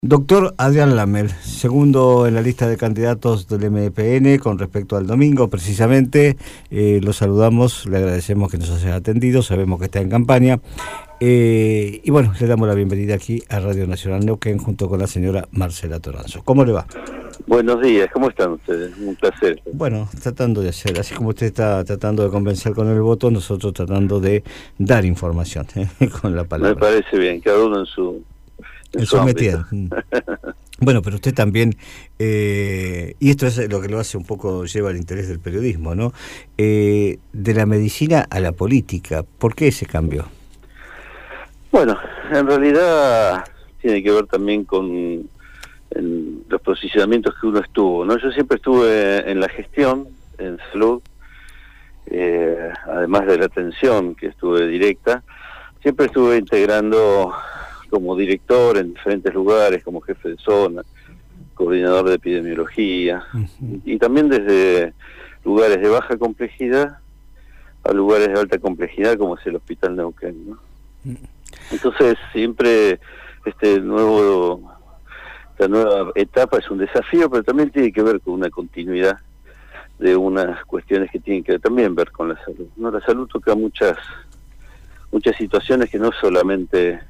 Doctor Adrián Lammel, segundo en la lista de candidatos del MPN con respecto al domingo, precisamente, lo saludamos, le agradecemos que nos haya atendido, sabemos que está en campaña, y bueno, le damos la bienvenida aquí a Radio Nacional Neuquén junto con la señora Marcela Toranzo. ¿Cómo le va? Buenos días, ¿cómo están ustedes? Un placer. Bueno, tratando de hacer, así como usted está tratando de convencer con el voto, nosotros tratando de dar información con la palabra. Me parece bien, cada uno en su metida. Bueno, pero usted también, y esto es lo que lo hace un poco, lleva el interés del periodismo, ¿no? De la medicina a la política, ¿por qué ese cambio? Bueno, en realidad tiene que ver también con los posicionamientos que uno estuvo, ¿no? Yo siempre estuve en la gestión, en salud, además de la atención que estuve directa, siempre estuve integrando como director en diferentes lugares, como jefe de zona, coordinador de epidemiología, y también desde lugares de baja complejidad a lugares de alta complejidad, como es el Hospital Neuquén, ¿no? Entonces, siempre esta nueva etapa es un desafío, pero también tiene que ver con una continuidad de unas cuestiones que tienen que también ver con la salud, ¿no? La salud toca muchas situaciones que no solamente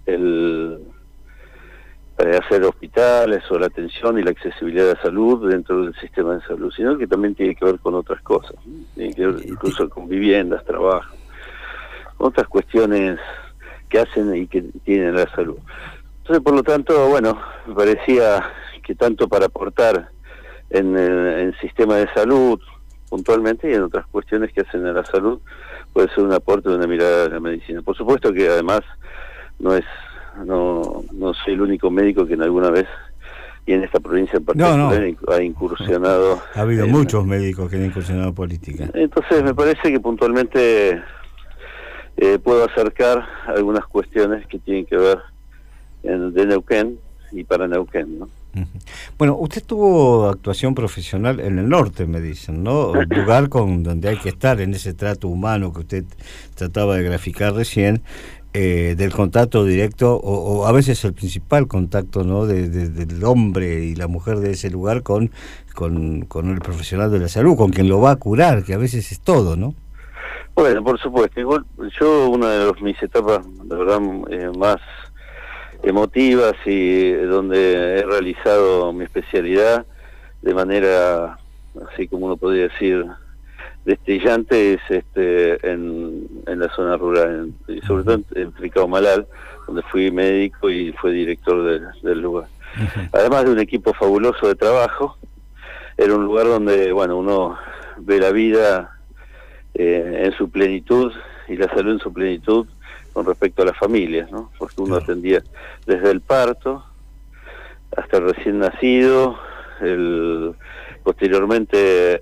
hacer hospitales o la atención y la accesibilidad de la salud dentro del sistema de salud, sino que también tiene que ver con otras cosas, ¿no? Tiene que ver incluso con viviendas, trabajo, otras cuestiones que hacen y que tienen la salud. Entonces, por lo tanto, bueno, me parecía que tanto para aportar en el sistema de salud puntualmente y en otras cuestiones que hacen a la salud puede ser un aporte de una mirada de la medicina. Por supuesto que además no soy el único médico que en alguna vez y en esta provincia en particular ha incursionado. Ha habido muchos médicos que han incursionado en política. Entonces me parece que puntualmente puedo acercar algunas cuestiones que tienen que ver de Neuquén y para Neuquén, ¿no? Bueno, usted tuvo actuación profesional en el norte, me dicen, ¿no? Un lugar donde hay que estar en ese trato humano que usted trataba de graficar recién, del contacto directo, o a veces el principal contacto, ¿no? Del hombre y la mujer de ese lugar con el profesional de la salud, con quien lo va a curar, que a veces es todo, ¿no? Bueno, por supuesto. Igual, yo una de mis etapas, de verdad, más emotivas y donde he realizado mi especialidad de manera, así como uno podría decir, destellante, es en la zona rural, y sobre todo en Tricao-Malal, donde fui médico y fui director del lugar. Además de un equipo fabuloso de trabajo, era un lugar donde, bueno, uno ve la vida en su plenitud y la salud en su plenitud con respecto a las familias, ¿no? Porque uno atendía desde el parto hasta el recién nacido, posteriormente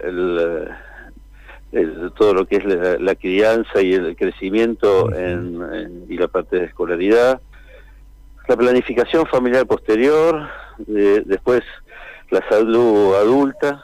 todo lo que es la crianza y el crecimiento y la parte de escolaridad, la planificación familiar posterior, después la salud adulta,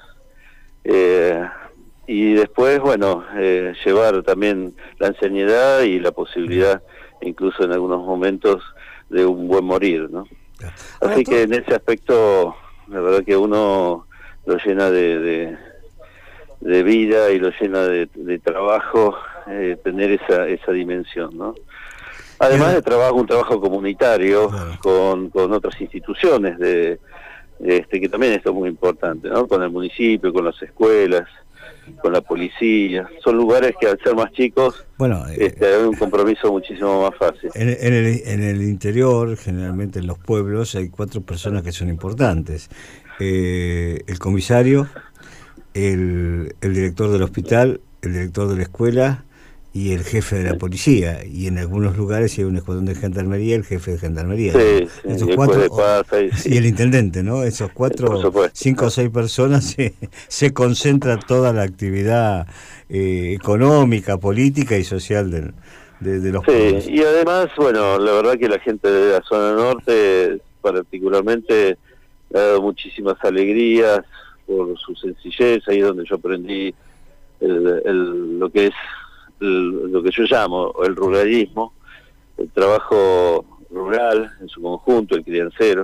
y después, bueno, llevar también la ancianidad y la posibilidad, incluso en algunos momentos, de un buen morir, ¿no? Así que en ese aspecto, la verdad que uno lo llena de vida y lo llena de trabajo, tener esa dimensión, ¿no? Además de un trabajo comunitario con otras instituciones que también esto es muy importante, ¿no? Con el municipio, con las escuelas, con la policía. Son lugares que al ser más chicos, hay un compromiso muchísimo más fácil. En el interior, generalmente en los pueblos, hay 4 personas que son importantes: el comisario, el director del hospital, el director de la escuela y el jefe de la policía, y en algunos lugares hay un escuadrón de gendarmería, el jefe de gendarmería. Sí, esos 4, y el intendente, ¿no? Esos 4, 5 o 6 personas se concentra toda la actividad económica, política y social de los pueblos. Y además, bueno, la verdad que la gente de la zona norte particularmente ha dado muchísimas alegrías por su sencillez. Ahí es donde yo aprendí lo que yo llamo el ruralismo, el trabajo rural en su conjunto, el criancero,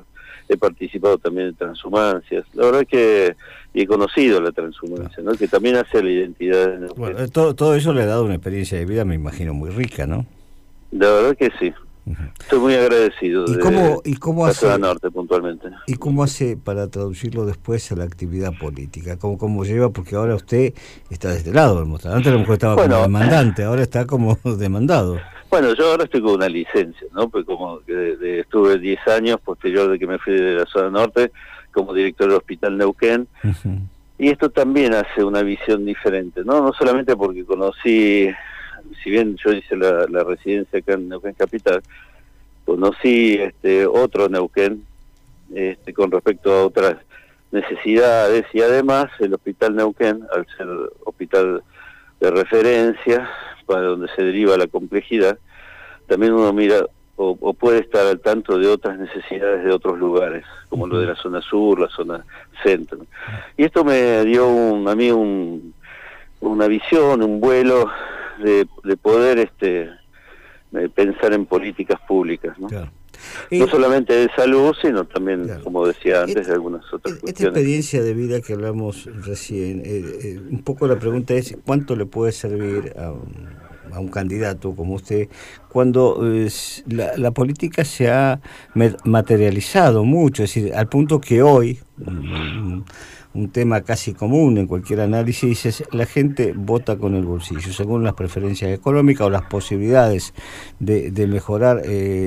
he participado también en transhumancias. La verdad que he conocido la transhumancia, ¿no? Que también hace la identidad de Neuquén. Bueno, todo eso le ha dado una experiencia de vida, me imagino, muy rica, ¿no? La verdad que sí. Estoy muy agradecido ¿Y cómo la hace, Zona Norte puntualmente. ¿Y cómo hace para traducirlo después a la actividad política? ¿Cómo lleva? Porque ahora usted está de este lado del mostrador. Antes a lo mejor estaba como demandante, ahora está como demandado. Bueno, yo ahora estoy con una licencia, ¿no? Pues como estuve 10 años posterior de que me fui de la Zona Norte como director del Hospital Neuquén. Y esto también hace una visión diferente, ¿no? No solamente porque conocí, si bien yo hice la residencia acá en Neuquén Capital, conocí otro Neuquén con respecto a otras necesidades, y además el Hospital Neuquén, al ser hospital de referencia, para donde se deriva la complejidad, también uno mira o puede estar al tanto de otras necesidades de otros lugares, como lo de la zona sur, la zona centro. Y esto me dio a mí una visión, un vuelo de poder pensar en políticas públicas, ¿no? Claro. No solamente de salud, sino también, claro, como decía antes, de algunas otras cuestiones. Esta experiencia de vida que hablamos recién, un poco la pregunta es, ¿cuánto le puede servir a un candidato como usted cuando la política se ha materializado mucho? Es decir, al punto que hoy, un tema casi común en cualquier análisis, es la gente vota con el bolsillo, según las preferencias económicas o las posibilidades de mejorar,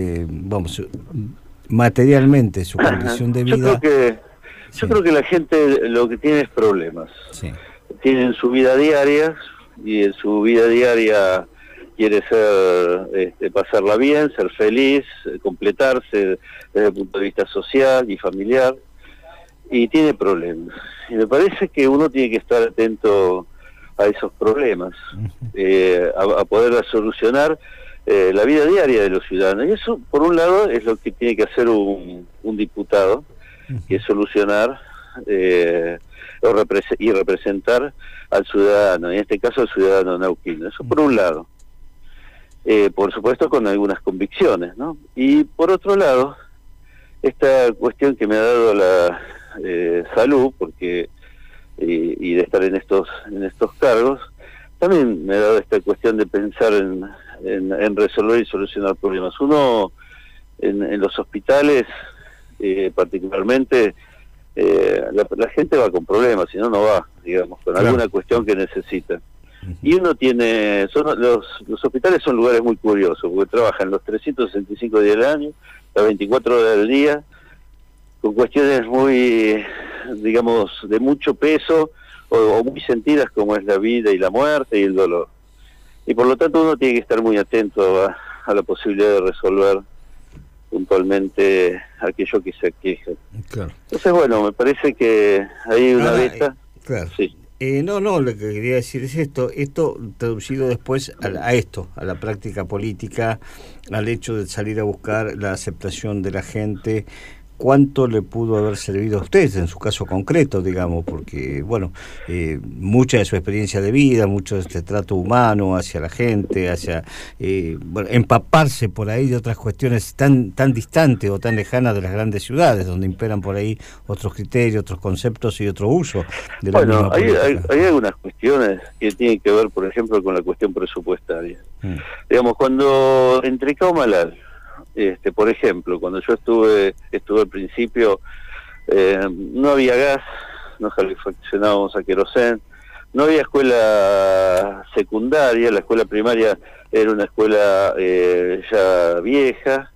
materialmente su condición de vida. Yo creo que la gente lo que tiene es problemas. Sí. Tienen su vida diaria, y en su vida diaria quiere pasarla bien, ser feliz, completarse desde el punto de vista social y familiar, y tiene problemas. Y me parece que uno tiene que estar atento a esos problemas, a poder solucionar la vida diaria de los ciudadanos. Y eso, por un lado, es lo que tiene que hacer un diputado, que es solucionar y representar al ciudadano, en este caso al ciudadano neuquino. Eso por un lado. Por supuesto con algunas convicciones, ¿no? Y por otro lado, esta cuestión que me ha dado la salud, porque y de estar en estos cargos, también me ha dado esta cuestión de pensar en resolver y solucionar problemas. Uno en los hospitales, particularmente, la gente va con problemas, si no, no va, digamos, con alguna cuestión que necesita. Y uno tiene, los hospitales son lugares muy curiosos, porque trabajan los 365 días del año, las 24 horas del día, con cuestiones muy, digamos, de mucho peso, o muy sentidas, como es la vida y la muerte y el dolor. Y por lo tanto uno tiene que estar muy atento a la posibilidad de resolver puntualmente aquello que se aqueja. Claro. Entonces, bueno, me parece que hay una beta. Claro. Sí. No, lo que quería decir es esto traducido después a la práctica política, al hecho de salir a buscar la aceptación de la gente. ¿Cuánto le pudo haber servido a usted en su caso concreto, digamos? Porque, bueno, mucha de su experiencia de vida, mucho de este trato humano hacia la gente, hacia empaparse por ahí de otras cuestiones tan distantes o tan lejanas de las grandes ciudades, donde imperan por ahí otros criterios, otros conceptos y otro uso de la misma política. Hay algunas cuestiones que tienen que ver, por ejemplo, con la cuestión presupuestaria. Digamos, cuando entre Caumalal, por ejemplo, cuando yo estuve al principio, no había gas, nos calefaccionábamos a querosén, no había escuela secundaria, la escuela primaria era una escuela ya vieja,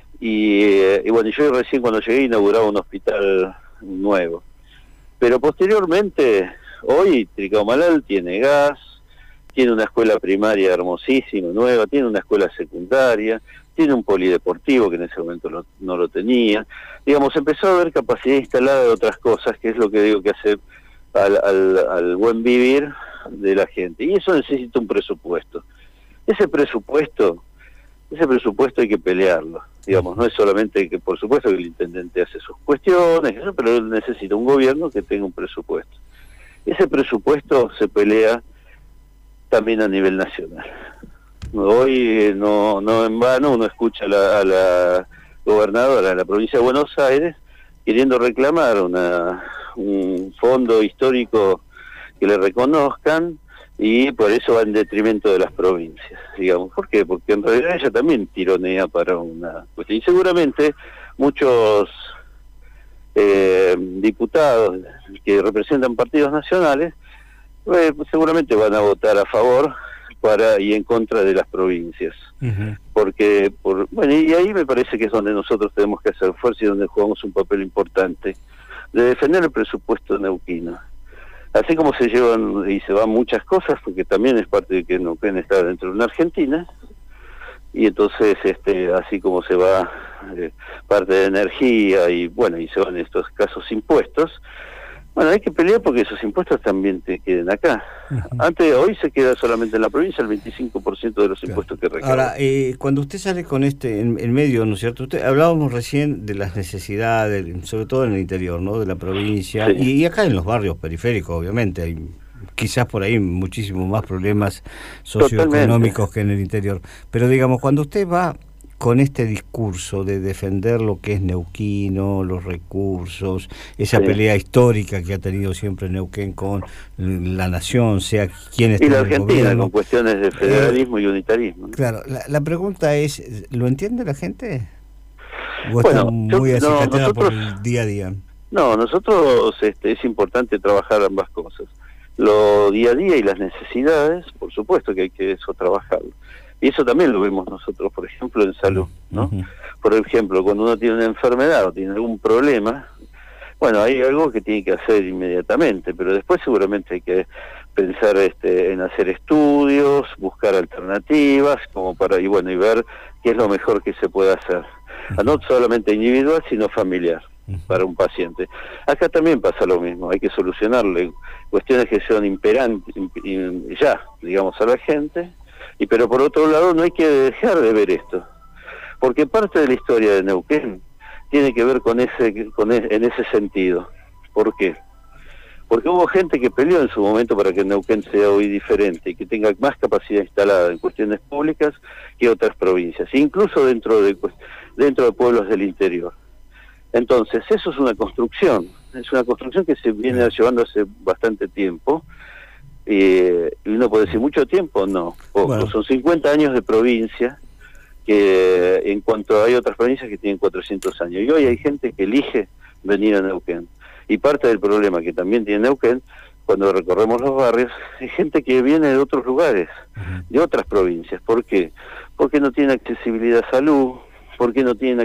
y bueno, yo recién cuando llegué inauguraba un hospital nuevo. Pero posteriormente, hoy Tricaumalal tiene gas, tiene una escuela primaria hermosísima, nueva, tiene una escuela secundaria, tiene un polideportivo que en ese momento no lo tenía. Digamos, empezó a haber capacidad instalada de otras cosas, que es lo que digo que hace al buen vivir de la gente. Y eso necesita un presupuesto. Ese presupuesto hay que pelearlo. Digamos, no es solamente que, por supuesto, que el intendente hace sus cuestiones, pero él necesita un gobierno que tenga un presupuesto. Ese presupuesto se pelea también a nivel nacional. Hoy no en vano uno escucha a la gobernadora de la provincia de Buenos Aires queriendo reclamar un fondo histórico que le reconozcan, y por eso va en detrimento de las provincias, digamos. ¿Por qué? Porque en realidad ella también tironea para una cuestión, y seguramente muchos diputados que representan partidos nacionales seguramente van a votar a favor y en contra de las provincias. Porque bueno, y ahí me parece que es donde nosotros tenemos que hacer fuerza y donde jugamos un papel importante de defender el presupuesto neuquino. Así como se llevan y se van muchas cosas, porque también es parte de que Neuquén está dentro de una Argentina, y entonces así como se va parte de energía y bueno, y se van en estos casos impuestos, bueno, hay que pelear porque esos impuestos también te queden acá. Hoy se queda solamente en la provincia el 25% de los impuestos que recauda. Ahora, cuando usted sale con en medio, ¿no es cierto? Hablábamos recién de las necesidades, sobre todo en el interior, ¿no? De la provincia, sí. Y acá en los barrios periféricos, obviamente, hay quizás por ahí muchísimos más problemas socioeconómicos que en el interior. Pero digamos, cuando usted va con este discurso de defender lo que es neuquino, los recursos, esa pelea histórica que ha tenido siempre Neuquén con la nación, sea quien esté en el gobierno. Y la Argentina, con cuestiones de federalismo y unitarismo, ¿no? Claro, la pregunta es, ¿lo entiende la gente? ¿O está muy acicatada por el día a día? No, nosotros es importante trabajar ambas cosas. Lo día a día y las necesidades, por supuesto que hay que eso trabajarlo. Y eso también lo vemos nosotros, por ejemplo, en salud, ¿no? Por ejemplo, cuando uno tiene una enfermedad o tiene algún problema, bueno, hay algo que tiene que hacer inmediatamente, pero después seguramente hay que pensar en hacer estudios, buscar alternativas, como y ver qué es lo mejor que se puede hacer. No solamente individual, sino familiar, para un paciente. Acá también pasa lo mismo, hay que solucionarle cuestiones que sean imperantes, ya, digamos, a la gente. Pero por otro lado no hay que dejar de ver esto, porque parte de la historia de Neuquén tiene que ver en ese sentido. ¿Por qué? Porque hubo gente que peleó en su momento para que Neuquén sea hoy diferente y que tenga más capacidad instalada en cuestiones públicas que otras provincias, incluso dentro de pueblos del interior. Entonces, eso es una construcción que se viene llevando hace bastante tiempo. Y uno puede decir, ¿mucho tiempo? No, poco. Bueno. Son 50 años de provincia, que en cuanto hay otras provincias que tienen 400 años. Y hoy hay gente que elige venir a Neuquén. Y parte del problema que también tiene Neuquén, cuando recorremos los barrios, hay gente que viene de otros lugares, de otras provincias. ¿Por qué? Porque no tiene accesibilidad a salud, porque no tienen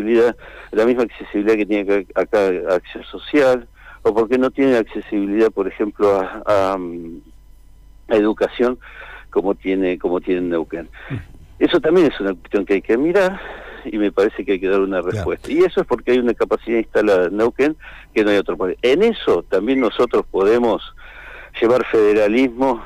la misma accesibilidad que tiene acá acción social, o porque no tiene accesibilidad, por ejemplo, a educación como tiene Neuquén. Eso también es una cuestión que hay que mirar y me parece que hay que dar una respuesta. Y eso es porque hay una capacidad instalada en Neuquén que no hay otro país. En eso también nosotros podemos llevar federalismo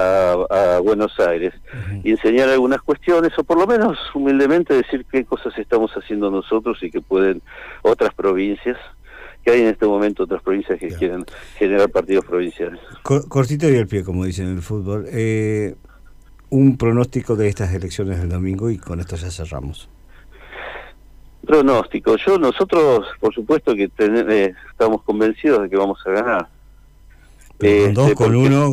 a Buenos Aires y enseñar algunas cuestiones, o por lo menos humildemente decir qué cosas estamos haciendo nosotros y que pueden otras provincias, que hay en este momento otras provincias que quieren generar partidos provinciales. Cortito y al pie, como dicen en el fútbol. Un pronóstico de estas elecciones del domingo y con esto ya cerramos. Pronóstico. Nosotros, por supuesto que estamos convencidos de que vamos a ganar. Con 2, con 1,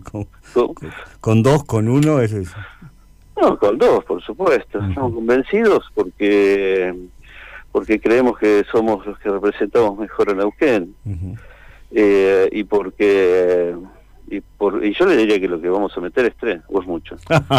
con 2, con 1, eso es. No, con 2, por supuesto. Estamos convencidos porque creemos que somos los que representamos mejor a Neuquén. Y porque y yo le diría que lo que vamos a meter es 3, o es mucho.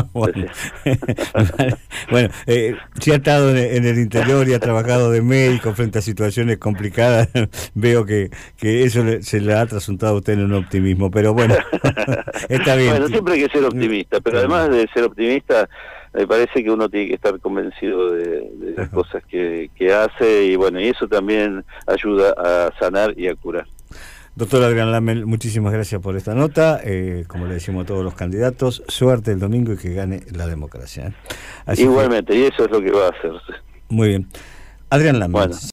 Bueno, si ha estado en el interior y ha trabajado de médico frente a situaciones complicadas, veo que eso se le ha trasuntado a usted en un optimismo, pero bueno, está bien. Bueno, siempre hay que ser optimista, pero además de ser optimista, me parece que uno tiene que estar convencido de las cosas que hace, y bueno, y eso también ayuda a sanar y a curar. Doctor Adrián Lamel, muchísimas gracias por esta nota. Como le decimos a todos los candidatos, suerte el domingo y que gane la democracia. Igualmente, y eso es lo que va a hacerse. Muy bien. Adrián Lamel. Bueno.